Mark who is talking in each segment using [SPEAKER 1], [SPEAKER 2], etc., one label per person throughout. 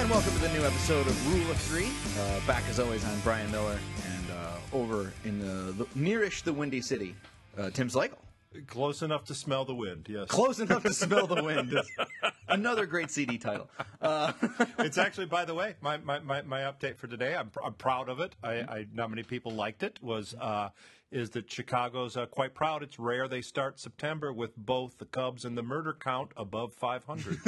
[SPEAKER 1] And welcome to the new episode of Rule of Three. Back as always, I'm Brian Miller, and over in the nearish the Windy City, Tim Slikel.
[SPEAKER 2] Close enough to smell the wind, yes.
[SPEAKER 1] Close enough to smell the wind. Another great CD title.
[SPEAKER 2] It's actually, by the way, my update for today. I'm proud of it. Not many people liked it. Is that Chicago's quite proud. It's rare they start September with both the Cubs and the murder count above 500.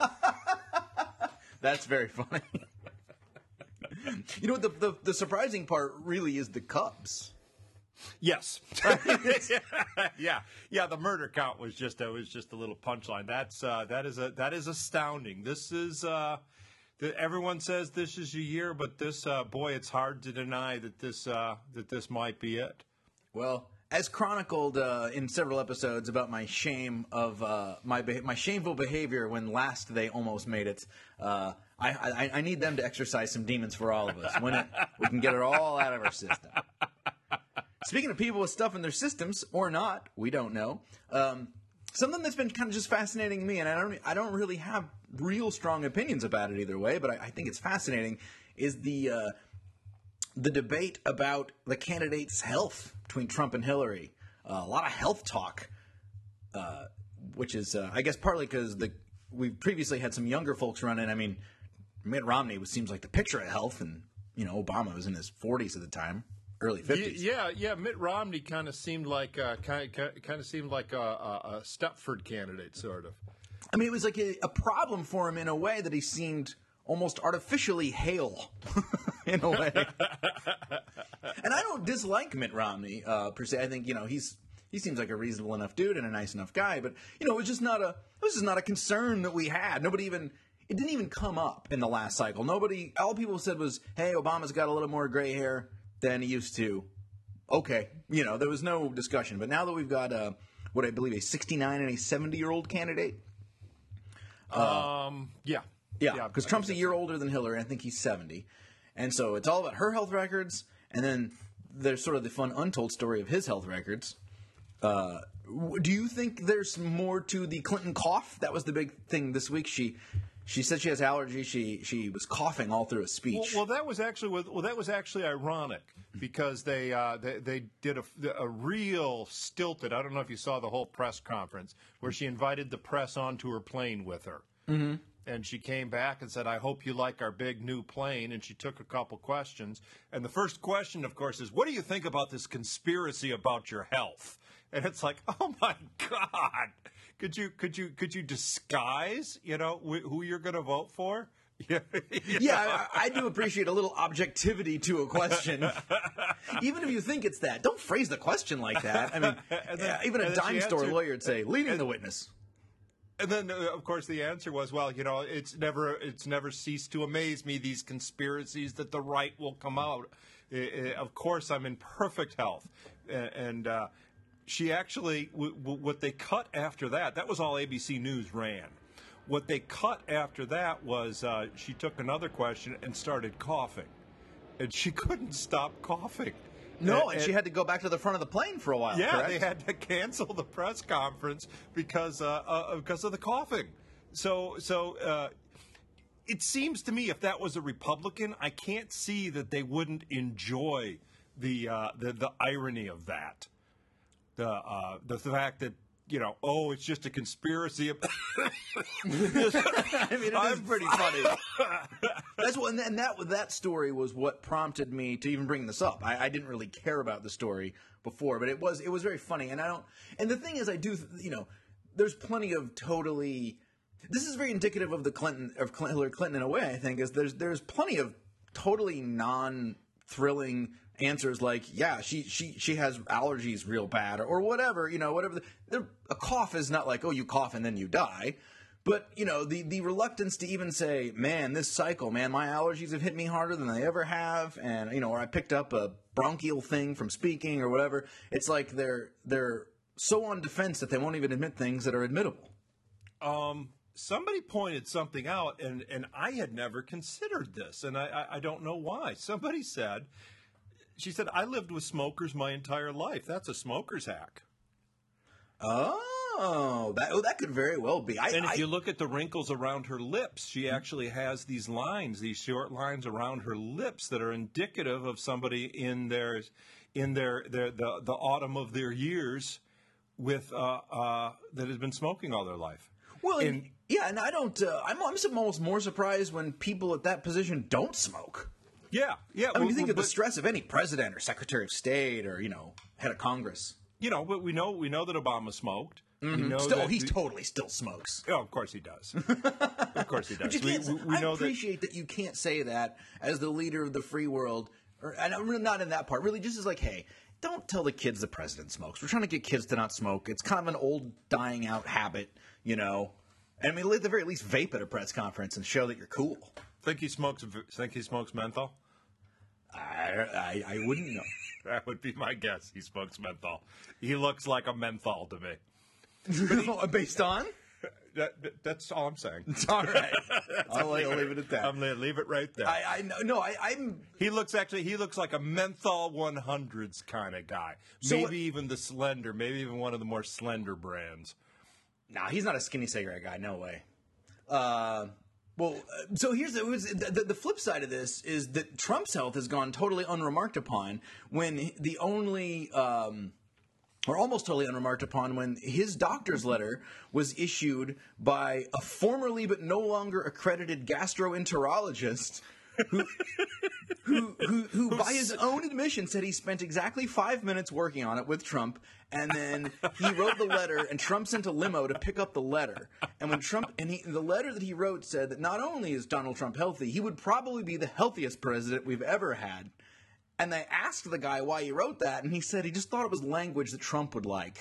[SPEAKER 1] That's very funny. You know, the surprising part really is the Cubs.
[SPEAKER 2] Yes. Yeah. The murder count was just a little punchline. That is astounding. This is everyone says this is your year, but this boy, it's hard to deny that this might be it.
[SPEAKER 1] Well, as chronicled in several episodes about my shame of my shameful behavior when last they almost made it, I need them to exercise some demons for all of us. We can get it all out of our system. Speaking of people with stuff in their systems, or not, we don't know. Something that's been kind of just fascinating me, and I don't really have real strong opinions about it either way, but I think it's fascinating, is the debate about the candidates' health between Trump and Hillary. A lot of health talk, which is, I guess, partly because we previously had some younger folks run in. I mean, Mitt Romney seems like the picture of health, and Obama was in his 40s at the time. Early 50s.
[SPEAKER 2] Yeah. Mitt Romney kind of seemed like a Stepford candidate, sort of.
[SPEAKER 1] I mean, it was like a problem for him in a way that he seemed almost artificially hale, in a way. And I don't dislike Mitt Romney per se. I think he seems like a reasonable enough dude and a nice enough guy. But it was just not a concern that we had. It didn't even come up in the last cycle. All people said was, "Hey, Obama's got a little more gray hair than he used to." Okay. There was no discussion. But now that we've got what I believe a 69 and a 70-year-old candidate.
[SPEAKER 2] Yeah.
[SPEAKER 1] Because Trump's a year older than Hillary. I think he's 70. And so it's all about her health records. And then there's sort of the fun untold story of his health records. Do you think there's more to the Clinton cough? That was the big thing this week. She said she has allergies. She was coughing all through a speech.
[SPEAKER 2] Well, that was actually ironic because they did a real stilted. I don't know if you saw the whole press conference where she invited the press onto her plane with her, and she came back and said, "I hope you like our big new plane." And she took a couple questions, and the first question, of course, is, "What do you think about this conspiracy about your health?" And it's like, oh my God. Could you disguise, who you're going to vote for?
[SPEAKER 1] Yeah, I do appreciate a little objectivity to a question. Even if you think it's that, don't phrase the question like that. I mean, even a dime store lawyer would say, leading the witness.
[SPEAKER 2] And then, of course, the answer was, well, it's never ceased to amaze me, these conspiracies that the right will come out. Of course, I'm in perfect health. And she actually, what they cut after that was all ABC News ran. What they cut after that was she took another question and started coughing. And she couldn't stop coughing.
[SPEAKER 1] No, and she had to go back to the front of the plane for a while.
[SPEAKER 2] Yeah,
[SPEAKER 1] correct?
[SPEAKER 2] They had to cancel the press conference because of the coughing. So it seems to me if that was a Republican, I can't see that they wouldn't enjoy the irony of that. The fact that it's just a conspiracy.
[SPEAKER 1] I mean, it is pretty funny. That's what, and that story was what prompted me to even bring this up. I didn't really care about the story before, but it was very funny. And and the thing is, there's plenty of totally. This is very indicative of Hillary Clinton in a way. I think is there's plenty of totally non-thrilling answers like, yeah, she has allergies real bad or whatever, whatever. A cough is not like, oh, you cough and then you die. But, the reluctance to even say, man, this cycle, my allergies have hit me harder than they ever have. And, or I picked up a bronchial thing from speaking or whatever. It's like they're so on defense that they won't even admit things that are admittable.
[SPEAKER 2] Somebody pointed something out, and I had never considered this, and I don't know why. She said, I lived with smokers my entire life. That's a smoker's hack.
[SPEAKER 1] Oh. Oh, that could very well be.
[SPEAKER 2] And if you look at the wrinkles around her lips, she actually has these lines, these short lines around her lips that are indicative of somebody in the autumn of their years with that has been smoking all their life.
[SPEAKER 1] Well, and I don't. I'm almost more surprised when people at that position don't smoke.
[SPEAKER 2] Yeah.
[SPEAKER 1] I mean, you think of the stress of any president or secretary of state or head of Congress.
[SPEAKER 2] But we know that Obama smoked.
[SPEAKER 1] Mm-hmm. He totally still smokes.
[SPEAKER 2] Oh, of course he does. Of course he does.
[SPEAKER 1] I appreciate that you can't say that as the leader of the free world, and I'm really not in that part. Really, just as like, hey, don't tell the kids the president smokes. We're trying to get kids to not smoke. It's kind of an old, dying out habit, And I mean, at the very least, vape at a press conference and show that you're cool.
[SPEAKER 2] Think he smokes menthol?
[SPEAKER 1] I wouldn't know.
[SPEAKER 2] That would be my guess. He smokes menthol. He looks like a menthol to me.
[SPEAKER 1] Based on?
[SPEAKER 2] That's all I'm saying.
[SPEAKER 1] All right. I'll leave it at that.
[SPEAKER 2] I'm going to leave it right there. He looks like a menthol 100s kind of guy. Maybe even one of the more slender brands.
[SPEAKER 1] Nah, he's not a skinny cigarette guy. No way. So here's the flip side of this is that Trump's health has gone totally unremarked upon when the only, or almost totally unremarked upon when his doctor's letter was issued by a formerly but no longer accredited gastroenterologist who by his own admission said he spent exactly 5 minutes working on it with Trump, and then he wrote the letter, and Trump sent a limo to pick up the letter. And when the letter that he wrote said that not only is Donald Trump healthy, he would probably be the healthiest president we've ever had. And they asked the guy why he wrote that, and he said he just thought it was language that Trump would like.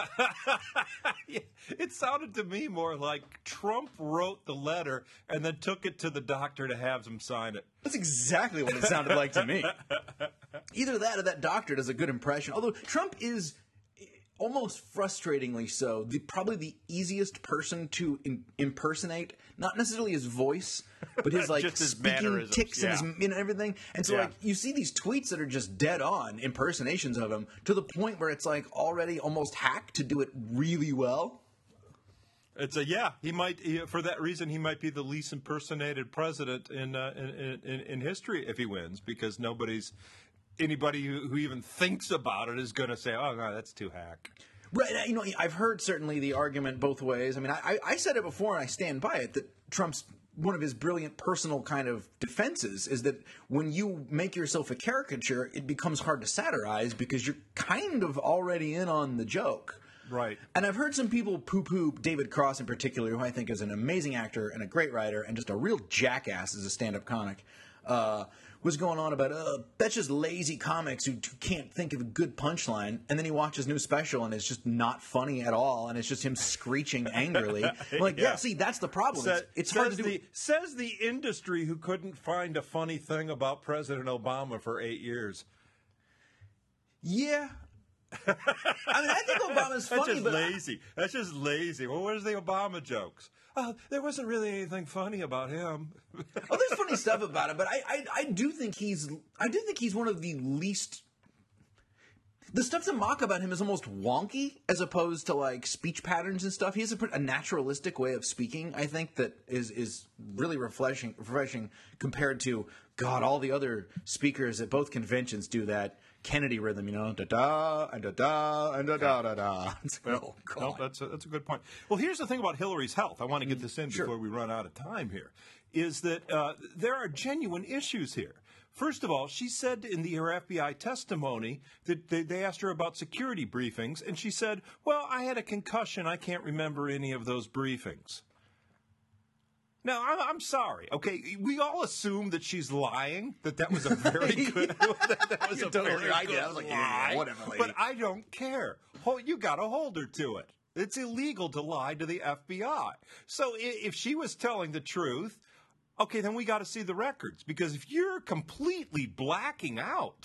[SPEAKER 2] It sounded to me more like Trump wrote the letter and then took it to the doctor to have him sign it.
[SPEAKER 1] That's exactly what it sounded like to me. Either that or that doctor does a good impression. Although Trump is almost frustratingly so, probably the easiest person to impersonate. Not necessarily his voice, but his like
[SPEAKER 2] his
[SPEAKER 1] speaking tics and his, everything. And so like you see these tweets that are just dead on impersonations of him to the point where it's like already almost hacked to do it really well.
[SPEAKER 2] It's he might for that reason he might be the least impersonated president in history if he wins, because anybody who even thinks about it is going to say, oh, no, that's too hack.
[SPEAKER 1] Right. I've heard certainly the argument both ways. I mean, I said it before and I stand by it that Trump's one of his brilliant personal kind of defenses is that when you make yourself a caricature, it becomes hard to satirize because you're kind of already in on the joke.
[SPEAKER 2] Right.
[SPEAKER 1] And I've heard some people poo-poo David Cross in particular, who I think is an amazing actor and a great writer and just a real jackass as a stand-up comic, was going on about, that's just lazy comics who can't think of a good punchline. And then he watches new special and it's just not funny at all. And it's just him screeching angrily. I'm like, see, that's the problem. It's hard to do.
[SPEAKER 2] Says the industry who couldn't find a funny thing about President Obama for 8 years.
[SPEAKER 1] Yeah. I mean, I think Obama's funny, but
[SPEAKER 2] lazy. That's just lazy. Well, where's the Obama jokes? There wasn't really anything funny about him.
[SPEAKER 1] There's funny stuff about him, but I do think he's one of the least. The stuff to mock about him is almost wonky, as opposed to like speech patterns and stuff. He has a naturalistic way of speaking, I think, that is really refreshing compared to all the other speakers at both conventions do that Kennedy rhythm, da da and da da and da da da da.
[SPEAKER 2] No, that's a good point. Well, here's the thing about Hillary's health. I want to get this in before we run out of time here. Is that there are genuine issues here. First of all, she said in her FBI testimony that they asked her about security briefings, and she said, "Well, I had a concussion. I can't remember any of those briefings." Now, I'm sorry. Okay, we all assume that she's lying. That was a very good. That was a very good lie.
[SPEAKER 1] I was like, yeah, whatever. Lady.
[SPEAKER 2] But I don't care. You got to hold her to it. It's illegal to lie to the FBI. So if she was telling the truth, okay, then we got to see the records, because if you're completely blacking out,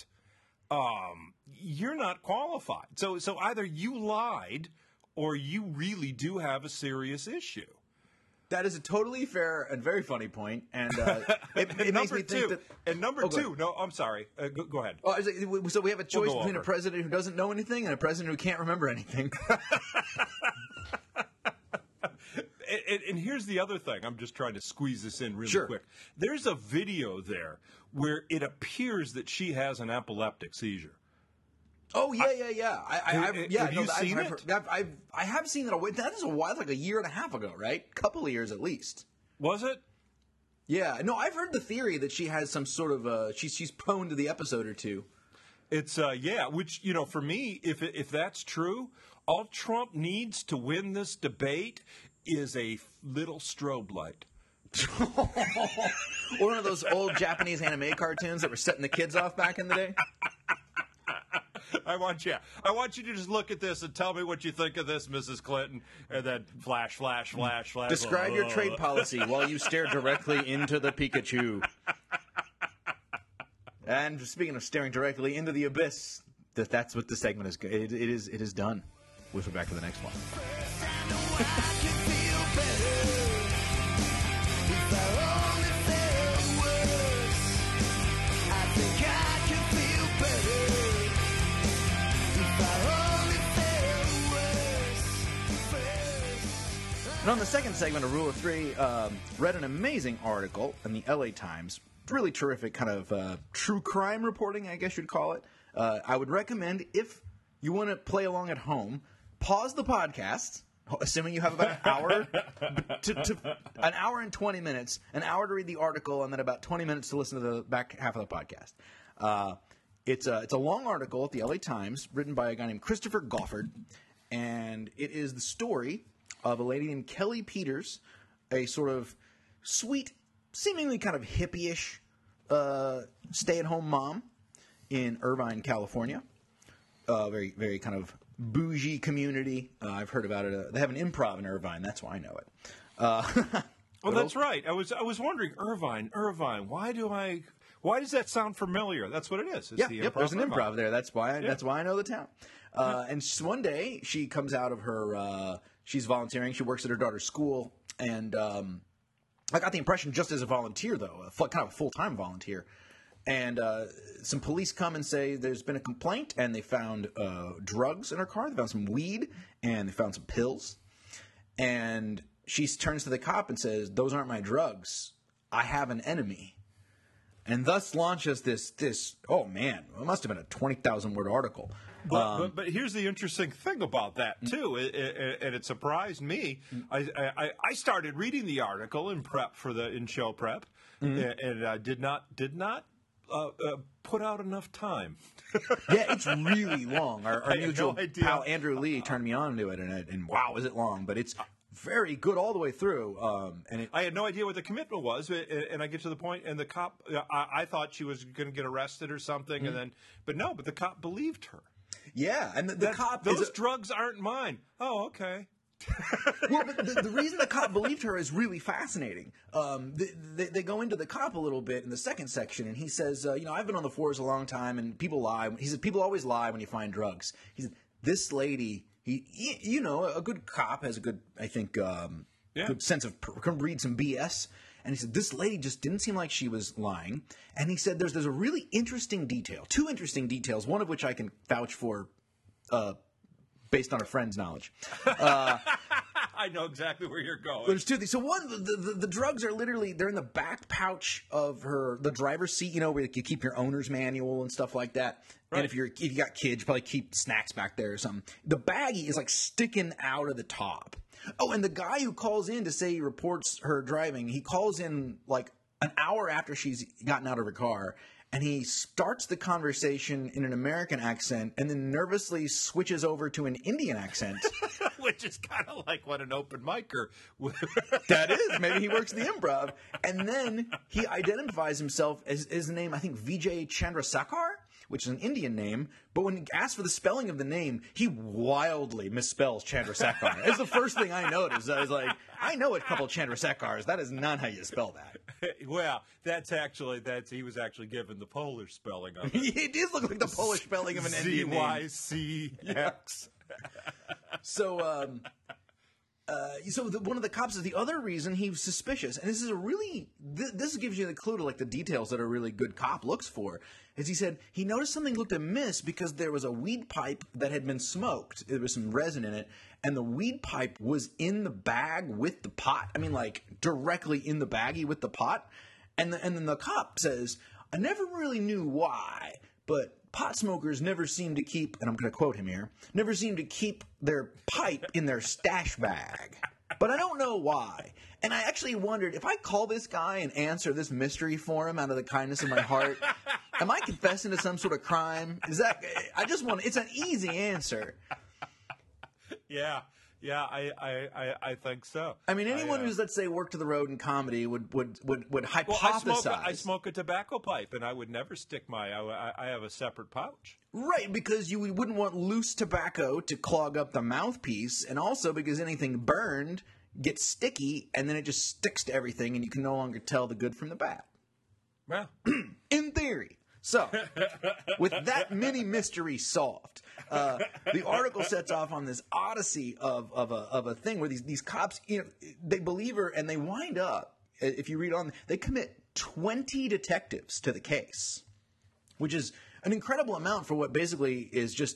[SPEAKER 2] you're not qualified. So either you lied or you really do have a serious issue.
[SPEAKER 1] That is a totally fair and very funny point, and it makes me think that.
[SPEAKER 2] And number two, no, I'm sorry. Go ahead.
[SPEAKER 1] So we have a choice between a president who doesn't know anything and a president who can't remember anything.
[SPEAKER 2] and here's the other thing. I'm just trying to squeeze this in really
[SPEAKER 1] Sure.
[SPEAKER 2] quick. There's a video there where it appears that she has an epileptic seizure.
[SPEAKER 1] Oh yeah.
[SPEAKER 2] Have you seen it?
[SPEAKER 1] I have seen it. That is a while, like a year and a half ago, right? Couple of years at least.
[SPEAKER 2] Was it?
[SPEAKER 1] Yeah. No, I've heard the theory that she has some sort of she's prone to the episode or two.
[SPEAKER 2] It's which for me, if that's true, all Trump needs to win this debate is a little strobe light.
[SPEAKER 1] Or one of those old Japanese anime cartoons that were setting the kids off back in the day.
[SPEAKER 2] I want you to just look at this and tell me what you think of this, Mrs. Clinton, and then flash, flash, flash, flash.
[SPEAKER 1] Describe your trade policy while you stare directly into the Pikachu. And speaking of staring directly into the abyss, that's what this segment is. It is done. We'll go back to the next one. And on the second segment of Rule of Three, read an amazing article in the LA Times. Really terrific kind of true crime reporting, I guess you'd call it. I would recommend, if you want to play along at home, pause the podcast, assuming you have about an hour, an hour and 20 minutes, an hour to read the article, and then about 20 minutes to listen to the back half of the podcast. It's a long article at the LA Times, written by a guy named Christopher Goffard, and it is the story of a lady named Kelly Peters, a sort of sweet, seemingly kind of hippie-ish stay-at-home mom in Irvine, California. Very, very kind of bougie community. I've heard about it. They have an improv in Irvine. That's why I know it.
[SPEAKER 2] Well, that's right. I was wondering, Irvine. Why does that sound familiar? That's what it is. It's the
[SPEAKER 1] Yep. There's an
[SPEAKER 2] Irvine.
[SPEAKER 1] improv there. That's why I know the town. And one day she comes out of her. She's volunteering. She works at her daughter's school, and I got the impression, just as a volunteer, though, kind of a full-time volunteer. And some police come and say there's been a complaint, and they found drugs in her car. They found some weed, and they found some pills. And she turns to the cop and says, "Those aren't my drugs. I have an enemy." And thus launches this. Oh man, it must have been a 20,000-word article.
[SPEAKER 2] But here's the interesting thing about that too, and it surprised me. I started reading the article in prep for in show prep, and I did not put out enough time.
[SPEAKER 1] Yeah, it's really long. Our mutual
[SPEAKER 2] no idea.
[SPEAKER 1] pal Andrew Lee turned me on to it, and wow, is it long? But it's very good all the way through.
[SPEAKER 2] I had no idea what the commitment was, and I get to the point, and the cop. I thought she was going to get arrested or something, but the cop believed her.
[SPEAKER 1] Yeah, and the cop.
[SPEAKER 2] Those drugs aren't mine. Oh, okay.
[SPEAKER 1] Well, but the reason the cop believed her is really fascinating. They go into the cop a little bit in the second section, and he says, I've been on the force a long time, and people lie. He said, people always lie when you find drugs. He said, this lady, a good cop has a good, I think, good sense of, can read some BS. And he said, this lady just didn't seem like she was lying. And he said, there's a really interesting detail, two interesting details, one of which I can vouch for based on a friend's knowledge.
[SPEAKER 2] I know exactly where you're going.
[SPEAKER 1] There's two things. So one, the drugs are literally, they're in the back pouch of the driver's seat, where you keep your owner's manual and stuff like that. Right. And if you got kids, you probably keep snacks back there or something. The baggie is like sticking out of the top. Oh, and the guy who calls in to say he reports her driving, he calls in like an hour after she's gotten out of her car, and he starts the conversation in an American accent and then nervously switches over to an Indian accent.
[SPEAKER 2] Which is kind of like what an open micer would.
[SPEAKER 1] That is. Maybe he works the improv. And then he identifies himself as his name, I think, Vijay Chandrasekhar, which is an Indian name. But when he asks for the spelling of the name, he wildly misspells Chandrasekhar. It's the first thing I noticed. I was like, I know a couple of Chandrasekhars. That is not how you spell that.
[SPEAKER 2] Well, he was actually given the Polish spelling of it.
[SPEAKER 1] It does look like the Polish spelling of an Indian name.
[SPEAKER 2] ZYCX.
[SPEAKER 1] So one of the cops says the other reason he was suspicious, and this is a really this gives you the clue to like the details that a really good cop looks for. Is he said he noticed something looked amiss because there was a weed pipe that had been smoked. There was some resin in it, and the weed pipe was in the bag with the pot. I mean, like directly in the baggie with the pot. And then the cop says, "I never really knew why, but pot smokers never seem to keep," and I'm going to quote him here, "never seem to keep their pipe in their stash bag. But I don't know why." And I actually wondered, if I call this guy and answer this mystery for him out of the kindness of my heart, am I confessing to some sort of crime? It's an easy answer.
[SPEAKER 2] Yeah, I think so.
[SPEAKER 1] I mean, anyone who's, let's say, worked to the road in comedy would hypothesize.
[SPEAKER 2] Well, I smoke a tobacco pipe, and I would never stick I have a separate pouch.
[SPEAKER 1] Right, because you wouldn't want loose tobacco to clog up the mouthpiece, and also because anything burned gets sticky, and then it just sticks to everything, and you can no longer tell the good from the bad.
[SPEAKER 2] Well,
[SPEAKER 1] in theory. So, with that mini mystery solved, the article sets off on this odyssey of a thing where these cops, they believe her, and they wind up, if you read on, they commit 20 detectives to the case, which is an incredible amount for what basically is just,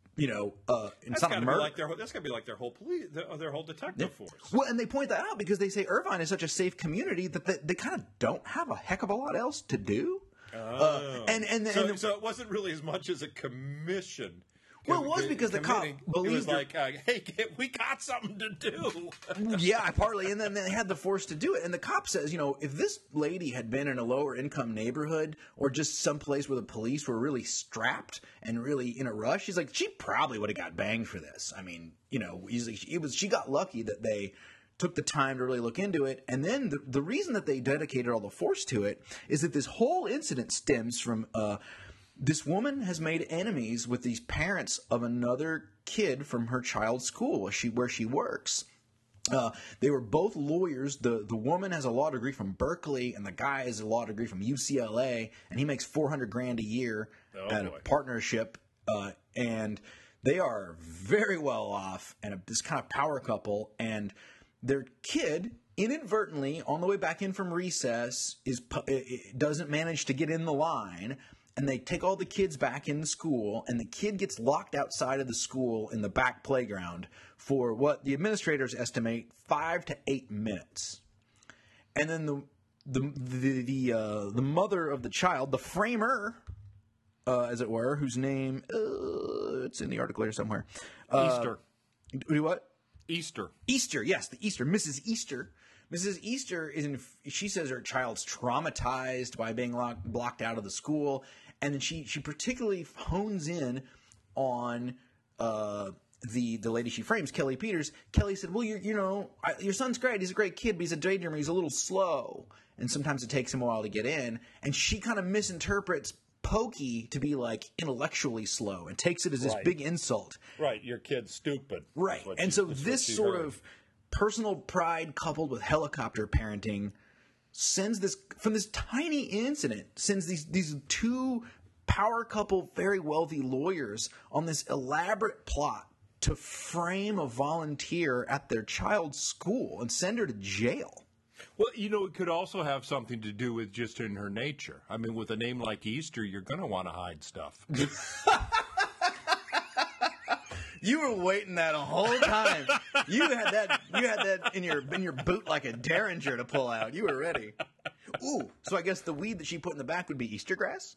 [SPEAKER 1] it's not a murder.
[SPEAKER 2] That's got to be like their whole police, their whole detective force.
[SPEAKER 1] Well, and they point that out because they say Irvine is such a safe community that they kind of don't have a heck of a lot else to do.
[SPEAKER 2] So it wasn't really as much as a commission.
[SPEAKER 1] Well, it was because the cop believed
[SPEAKER 2] it was like, hey, we got something to do.
[SPEAKER 1] Yeah, partly, and then they had the force to do it. And the cop says, if this lady had been in a lower income neighborhood or just someplace where the police were really strapped and really in a rush, he's like, she probably would have got banged for this. I mean, she got lucky that they took the time to really look into it. And then the reason that they dedicated all the force to it is that this whole incident stems from this woman has made enemies with these parents of another kid from her child's school where she works. They were both lawyers. The woman has a law degree from Berkeley, and the guy has a law degree from UCLA, and he makes $400,000 a year at a partnership. And they are very well off, and this kind of power couple. And their kid, inadvertently, on the way back in from recess, doesn't manage to get in the line. And they take all the kids back into school, and the kid gets locked outside of the school in the back playground for what the administrators estimate 5 to 8 minutes. And then the mother of the child, the framer, as it were, whose name it's in the article here somewhere.
[SPEAKER 2] Easter.
[SPEAKER 1] What?
[SPEAKER 2] Easter.
[SPEAKER 1] Easter, yes, the Easter, Mrs. Easter. Mrs. Easter she says her child's traumatized by being blocked out of the school, and then she particularly hones in on the lady she frames, Kelly Peters. Kelly said, "Well, your son's great. He's a great kid, but he's a daydreamer. He's a little slow, and sometimes it takes him a while to get in." And she kind of misinterprets Pokey to be like intellectually slow and takes it as this big insult.
[SPEAKER 2] Right, your kid's stupid.
[SPEAKER 1] Right, and so this sort of personal pride coupled with helicopter parenting sends this tiny incident, sends these two power couple, very wealthy lawyers on this elaborate plot to frame a volunteer at their child's school and send her to jail.
[SPEAKER 2] Well, it could also have something to do with just in her nature. I mean, with a name like Easter, you're going to want to hide stuff.
[SPEAKER 1] You were waiting that a whole time. You had that in your boot like a derringer to pull out. You were ready. Ooh, so I guess the weed that she put in the back would be Easter grass?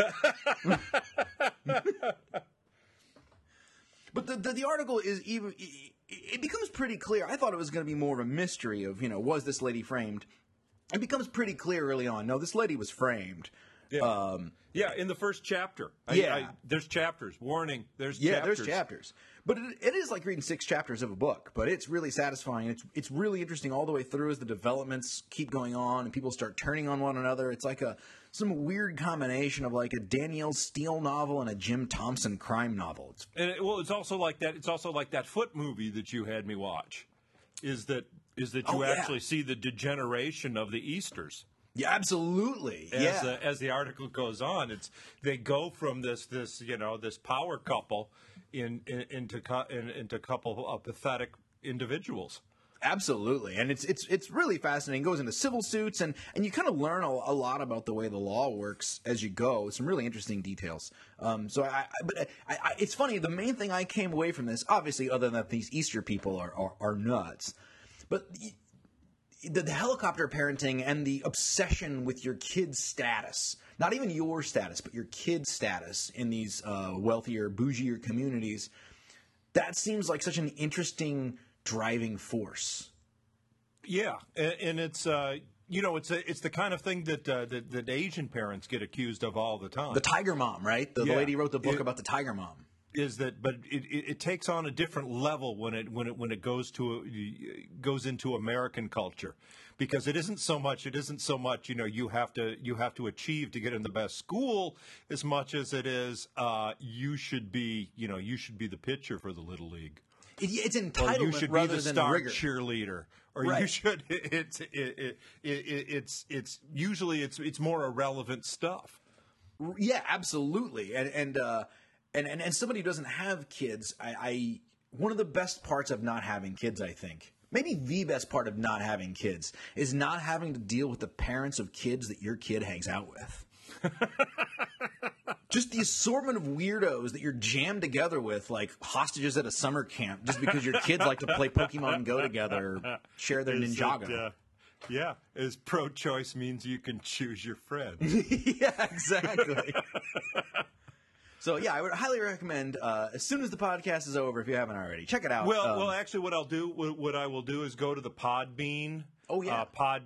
[SPEAKER 1] But the article is it becomes pretty clear. I thought it was going to be more of a mystery of, was this lady framed? It becomes pretty clear early on. No, this lady was framed.
[SPEAKER 2] Yeah. In the first chapter. There's chapters. Warning, there's chapters.
[SPEAKER 1] Yeah, there's chapters. But it is like reading 6 chapters of a book. But it's really satisfying. It's really interesting all the way through as the developments keep going on and people start turning on one another. It's like some weird combination of like a Danielle Steele novel and a Jim Thompson crime novel.
[SPEAKER 2] It's also like that. It's also like that Foot movie that you had me watch. Is that you actually see the degeneration of the Easters.
[SPEAKER 1] Yeah, absolutely.
[SPEAKER 2] As the article goes on, they go from this power couple into a couple of pathetic individuals.
[SPEAKER 1] Absolutely, and it's really fascinating. It goes into civil suits, and you kind of learn a lot about the way the law works as you go. Some really interesting details. It's funny. The main thing I came away from this, obviously, other than that these Easter people are nuts, but the helicopter parenting and the obsession with your kid's status, not even your status, but your kid's status in these wealthier, bougier communities, that seems like such an interesting driving force.
[SPEAKER 2] Yeah, and it's it's the kind of thing that Asian parents get accused of all the time.
[SPEAKER 1] The Tiger Mom, right? The lady wrote the book about the Tiger Mom.
[SPEAKER 2] But it takes on a different level when it goes into American culture, because it isn't so much you have to achieve to get in the best school as much as it is you should be the pitcher for the Little League.
[SPEAKER 1] It's entitlement,
[SPEAKER 2] or you should
[SPEAKER 1] rather
[SPEAKER 2] be the
[SPEAKER 1] than
[SPEAKER 2] star
[SPEAKER 1] rigor.
[SPEAKER 2] cheerleader, or
[SPEAKER 1] Right.
[SPEAKER 2] you should. It's usually more irrelevant stuff.
[SPEAKER 1] Yeah, absolutely. And somebody who doesn't have kids, I one of the best parts of not having kids, I think, maybe the best part of not having kids, is not having to deal with the parents of kids that your kid hangs out with. Just the assortment of weirdos that you're jammed together with, like hostages at a summer camp, just because your kids like to play Pokemon Go together, or share their Ninjago.
[SPEAKER 2] Yeah, as pro-choice means you can choose your friends.
[SPEAKER 1] Yeah, exactly. So, yeah, I would highly recommend, as soon as the podcast is over, if you haven't already, check it out.
[SPEAKER 2] Well, actually, what I will do is go to the Podbean.
[SPEAKER 1] Oh, yeah.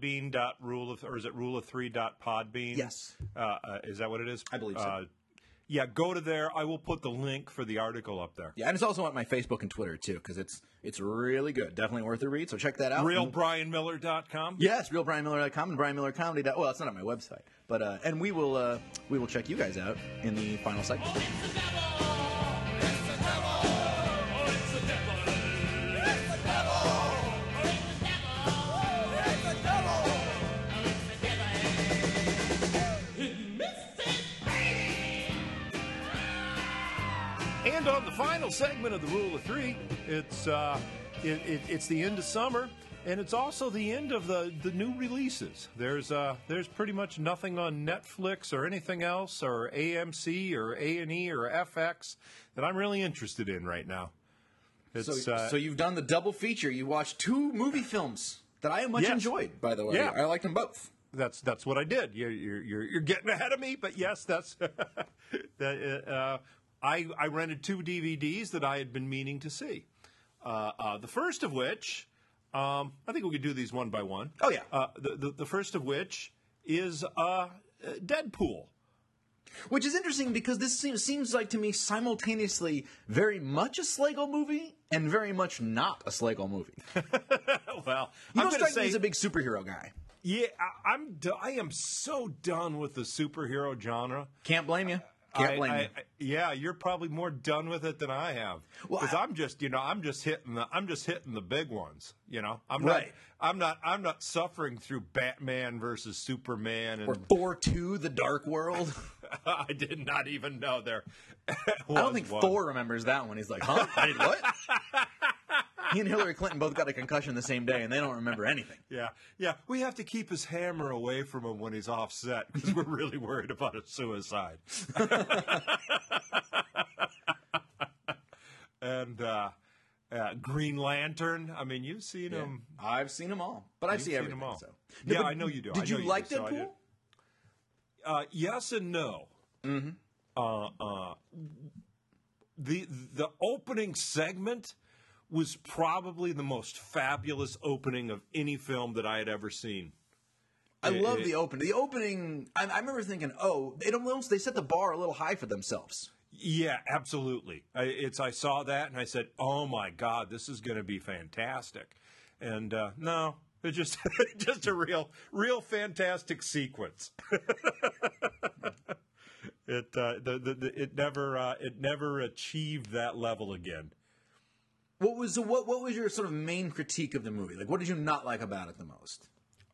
[SPEAKER 2] Podbean.ruleof3.podbean.
[SPEAKER 1] Yes.
[SPEAKER 2] Is that what it is?
[SPEAKER 1] I believe so.
[SPEAKER 2] Yeah, go to there. I will put the link for the article up there.
[SPEAKER 1] Yeah, and it's also on my Facebook and Twitter, too, because it's really good. Definitely worth a read, so check that out.
[SPEAKER 2] RealBrianMiller.com?
[SPEAKER 1] Yes, RealBrianMiller.com and BrianMillerComedy. Well, it's not on my website. But and we will check you guys out in the final segment.
[SPEAKER 2] And on the final segment of the Rule of Three, it's the end of summer, and it's also the end of the new releases. There's pretty much nothing on Netflix or anything else, or AMC or A&E or FX that I'm really interested in right now.
[SPEAKER 1] So you've done the double feature. You watched 2 movie films that I much enjoyed, by the way.
[SPEAKER 2] Yeah.
[SPEAKER 1] I liked them both.
[SPEAKER 2] That's what I did. You're getting ahead of me, but yes, that's that. I rented 2 DVDs that I had been meaning to see. The first of which, I think we could do these one by one.
[SPEAKER 1] Oh, yeah.
[SPEAKER 2] The first of which is Deadpool.
[SPEAKER 1] Which is interesting because this seems like to me simultaneously very much a Slagle movie and very much not a Slagle movie.
[SPEAKER 2] Well,
[SPEAKER 1] You
[SPEAKER 2] I'm
[SPEAKER 1] don't
[SPEAKER 2] going to
[SPEAKER 1] strike me
[SPEAKER 2] say
[SPEAKER 1] as a big superhero guy.
[SPEAKER 2] yeah. I am so done with the superhero genre.
[SPEAKER 1] Can't blame you. Can't blame you.
[SPEAKER 2] Yeah, you're probably more done with it than I have.
[SPEAKER 1] Well,
[SPEAKER 2] Because I'm just hitting the big ones.
[SPEAKER 1] Right.
[SPEAKER 2] I'm not suffering through Batman versus Superman and
[SPEAKER 1] Or Thor 2, The Dark World.
[SPEAKER 2] I did not even know there.
[SPEAKER 1] I don't think Thor remembers that one. He's like, huh? I did what? He and Hillary Clinton both got a concussion the same day, and they don't remember anything.
[SPEAKER 2] Yeah. We have to keep his hammer away from him when he's off set because we're really worried about his suicide. And Green Lantern. I mean, you've seen him.
[SPEAKER 1] I've seen them all, but I've seen everything.
[SPEAKER 2] them all.
[SPEAKER 1] So.
[SPEAKER 2] Yeah,
[SPEAKER 1] but
[SPEAKER 2] I know you do.
[SPEAKER 1] Did you like Deadpool?
[SPEAKER 2] Yes and no. Mm-hmm. The opening segment was probably the most fabulous opening of any film that I had ever seen.
[SPEAKER 1] I love the opening. The opening, I remember thinking, they set the bar a little high for themselves.
[SPEAKER 2] Yeah, absolutely. I saw that and I said, "Oh my God, this is going to be fantastic." And no, it's just just a real fantastic sequence. It never achieved that level again.
[SPEAKER 1] What was your sort of main critique of the movie? Like, what did you not like about it the most?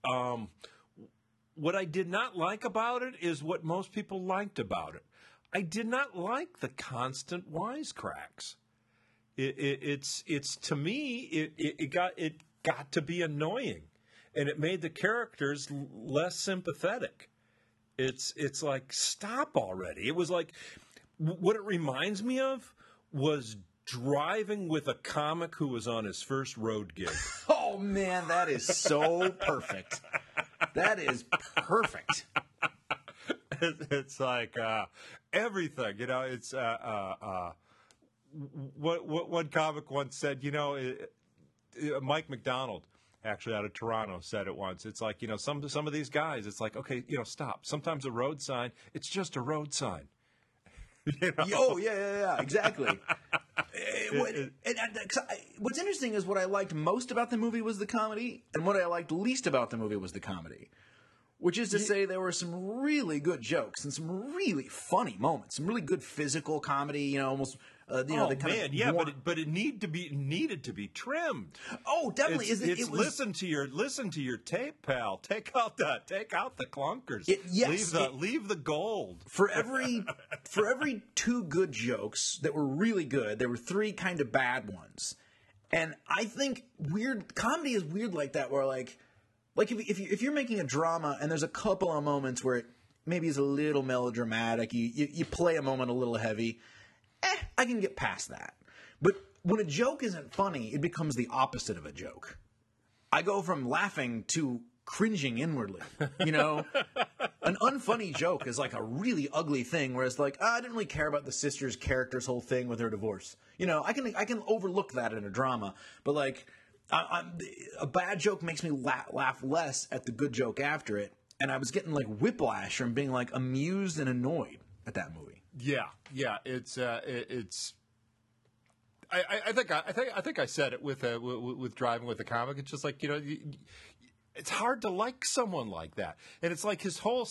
[SPEAKER 2] What I did not like about it is what most people liked about it. I did not like the constant wisecracks. It's to me it got to be annoying, and it made the characters less sympathetic. It's like, stop already. It was like, what it reminds me of was driving with a comic who was on his first road gig.
[SPEAKER 1] Oh man, that is so perfect. That is perfect.
[SPEAKER 2] It's like everything, it's what one comic once said. Mike McDonald, actually out of Toronto, said it once. It's like, some of these guys, it's like, okay, stop. Sometimes a road sign, it's just a road sign.
[SPEAKER 1] Oh yeah, exactly. What's interesting is what I liked most about the movie was the comedy, and what I liked least about the movie was the comedy. Which is to say, there were some really good jokes and some really funny moments, some really good physical comedy. Almost. But it needed to be trimmed. Oh, definitely.
[SPEAKER 2] Listen to your tape, pal. Take out the clunkers. Leave the gold.
[SPEAKER 1] For every two good jokes that were really good, there were three kind of bad ones. And I think comedy is weird like that, where like if you're making a drama and there's a couple of moments where it maybe is a little melodramatic, you play a moment a little heavy, I can get past that. But when a joke isn't funny, it becomes the opposite of a joke. I go from laughing to cringing inwardly. An unfunny joke is like a really ugly thing, where it's like, I didn't really care about the sister's character's whole thing with her divorce. I can overlook that in a drama, but like, a bad joke makes me laugh less at the good joke after it, and I was getting like whiplash from being like amused and annoyed at that movie.
[SPEAKER 2] Yeah, it's. I think I said it with Driving with the Comic. It's just like, it's hard to like someone like that, and it's like his whole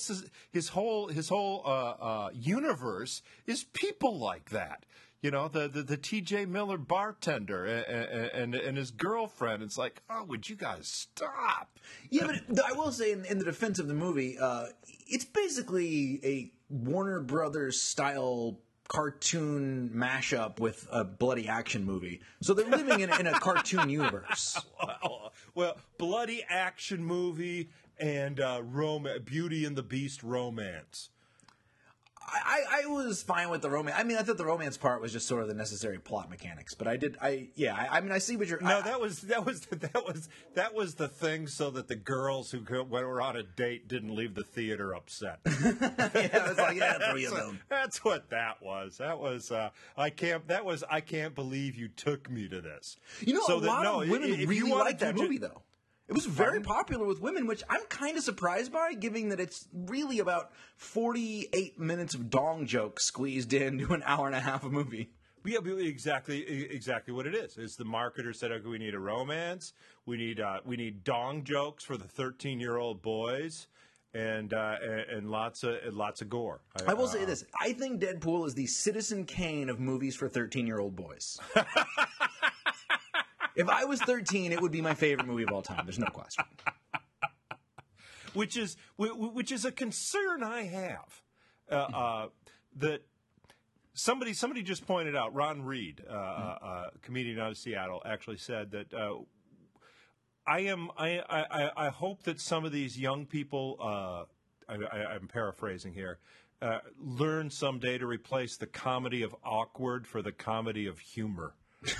[SPEAKER 2] universe is people like that. The T.J. Miller bartender and his girlfriend. It's like, oh, would you guys stop?
[SPEAKER 1] Yeah, but I will say, in the defense of the movie, it's basically a Warner Brothers style cartoon mashup with a bloody action movie. So they're living in a cartoon universe.
[SPEAKER 2] Well, bloody action movie and Beauty and the Beast romance.
[SPEAKER 1] I was fine with the romance. I mean, I thought the romance part was just sort of the necessary plot mechanics. But I see what you're.
[SPEAKER 2] No, that was the thing, so that the girls who were on a date didn't leave the theater upset.
[SPEAKER 1] It was like, three of them.
[SPEAKER 2] That's what that was. That was I can't believe you took me to this.
[SPEAKER 1] A lot of women really liked that movie, though. It was very popular with women, which I'm kind of surprised by, given that it's really about 48 minutes of dong jokes squeezed into an hour and a half of movie.
[SPEAKER 2] Yeah, exactly what it is. It's the marketer said, okay, we need a romance, we need dong jokes for the 13-year-old boys, and lots of gore.
[SPEAKER 1] I will say this: I think Deadpool is the Citizen Kane of movies for 13-year-old boys. If I was 13, it would be my favorite movie of all time. There's no question.
[SPEAKER 2] Which is a concern I have. That somebody just pointed out. Ron Reed, comedian out of Seattle, actually said that I hope that some of these young people. I'm paraphrasing here. Learn someday to replace the comedy of awkward for the comedy of humor.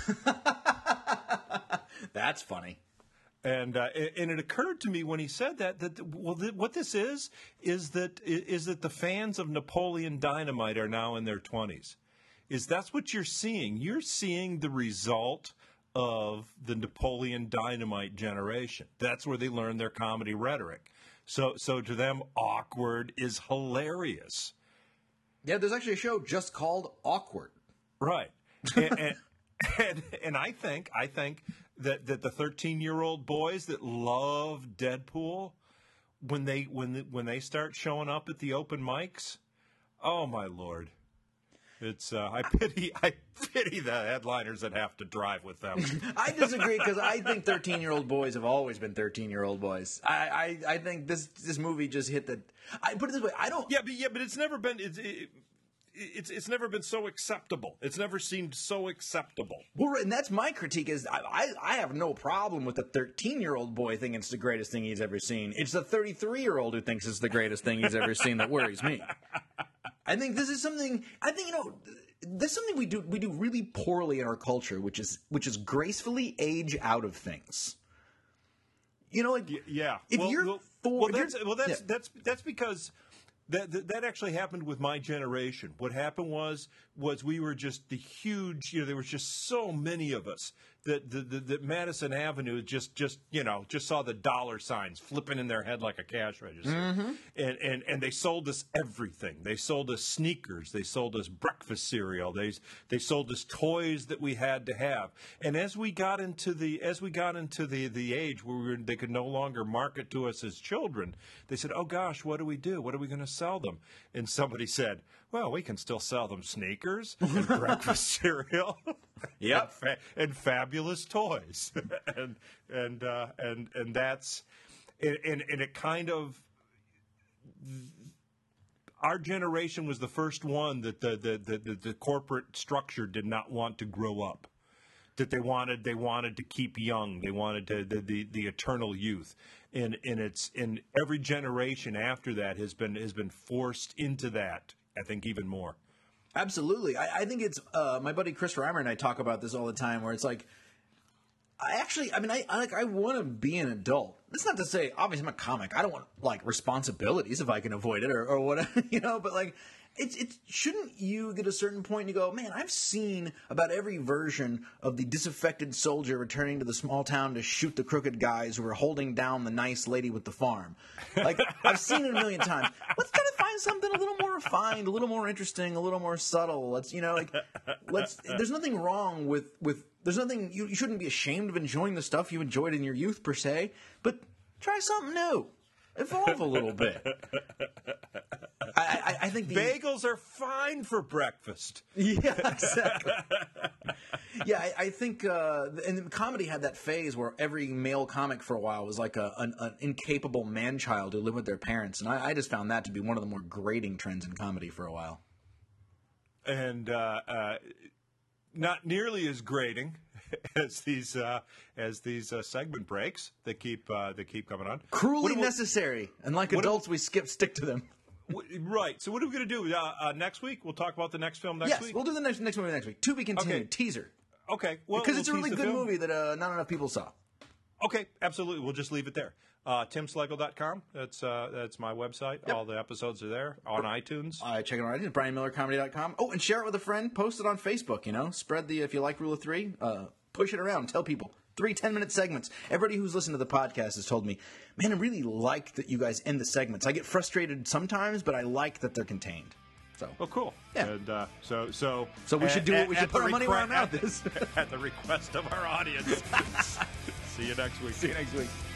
[SPEAKER 1] That's funny.
[SPEAKER 2] And it occurred to me when he said that what this is that the fans of Napoleon Dynamite are now in their 20s. That's what you're seeing. You're seeing the result of the Napoleon Dynamite generation. That's where they learn their comedy rhetoric. So to them, awkward is hilarious.
[SPEAKER 1] Yeah, there's actually a show just called Awkward.
[SPEAKER 2] Right. And I think that the 13-year-old boys that love Deadpool, when they start showing up at the open mics, oh my Lord, it's I pity the headliners that have to drive with them.
[SPEAKER 1] I disagree, because I think 13-year-old boys have always been 13-year-old boys. I think this movie just hit the. I put it this way, I don't.
[SPEAKER 2] Yeah, but it's never been. it's never been so acceptable. It's never seemed so acceptable.
[SPEAKER 1] Well, and that's my critique is I have no problem with the 13-year-old boy thinking it's the greatest thing he's ever seen. It's the 33-year-old who thinks it's the greatest thing he's ever seen that worries me. I think this is something, there's something we do really poorly in our culture, which is gracefully age out of things.
[SPEAKER 2] Yeah. That's because that actually happened with my generation. What happened was we were just the huge. There was just so many of us that Madison Avenue just saw the dollar signs flipping in their head like a cash register, and they sold us everything. They sold us sneakers. They sold us breakfast cereal. They sold us toys that we had to have. And as we got into the age where they could no longer market to us as children, they said, "Oh gosh, what do we do? What are we going to sell them?" And somebody said, "Well, we can still sell them sneakers and breakfast cereal, and fabulous toys," and that's and it kind of our generation was the first one that the corporate structure did not want to grow up. That they wanted to keep young. They wanted the eternal youth, and every generation after that has been forced into that. I think even more.
[SPEAKER 1] Absolutely. I think it's my buddy Chris Reimer and I talk about this all the time, where it's like, I want to be an adult. That's not to say, obviously, I'm a comic. I don't want responsibilities if I can avoid it or whatever, But it shouldn't you get a certain point and you go, man, I've seen about every version of the disaffected soldier returning to the small town to shoot the crooked guys who are holding down the nice lady with the farm. I've seen it a million times. Let's try to find something a little more refined, a little more interesting, a little more subtle. There's nothing wrong with there's nothing, you shouldn't be ashamed of enjoying the stuff you enjoyed in your youth per se, but try something new. Evolve a little bit. I think
[SPEAKER 2] bagels are fine for breakfast.
[SPEAKER 1] Yeah, exactly. Yeah, I think and comedy had that phase where every male comic for a while was like an incapable man-child who lived with their parents, and I just found that to be one of the more grating trends in comedy for a while.
[SPEAKER 2] And not nearly as grating as these segment breaks that keep coming on.
[SPEAKER 1] Cruelly necessary, and like adults, we stick to them.
[SPEAKER 2] Right. So what are we going to do next week? We'll talk about the next film next week.
[SPEAKER 1] Yes, we'll do the next movie next week. To be continued. Okay. Teaser.
[SPEAKER 2] Okay. Well,
[SPEAKER 1] because it's a really good movie that not enough people saw.
[SPEAKER 2] Okay, absolutely. We'll just leave it there. TimSlegel.com. That's my website. Yep. All the episodes are there on iTunes.
[SPEAKER 1] Check it out on iTunes. BrianMillerComedy.com. Oh, and share it with a friend. Post it on Facebook. Spread if you like Rule of Three, push it around. Tell people. 3 10-minute segments. Everybody who's listened to the podcast has told me, man, I really like that you guys end the segments. I get frustrated sometimes, but I like that they're contained. So,
[SPEAKER 2] well, cool.
[SPEAKER 1] Yeah.
[SPEAKER 2] And so
[SPEAKER 1] we should do it. We should put our money where our mouth is.
[SPEAKER 2] At the request of our audience. See you next week.
[SPEAKER 1] See you next week.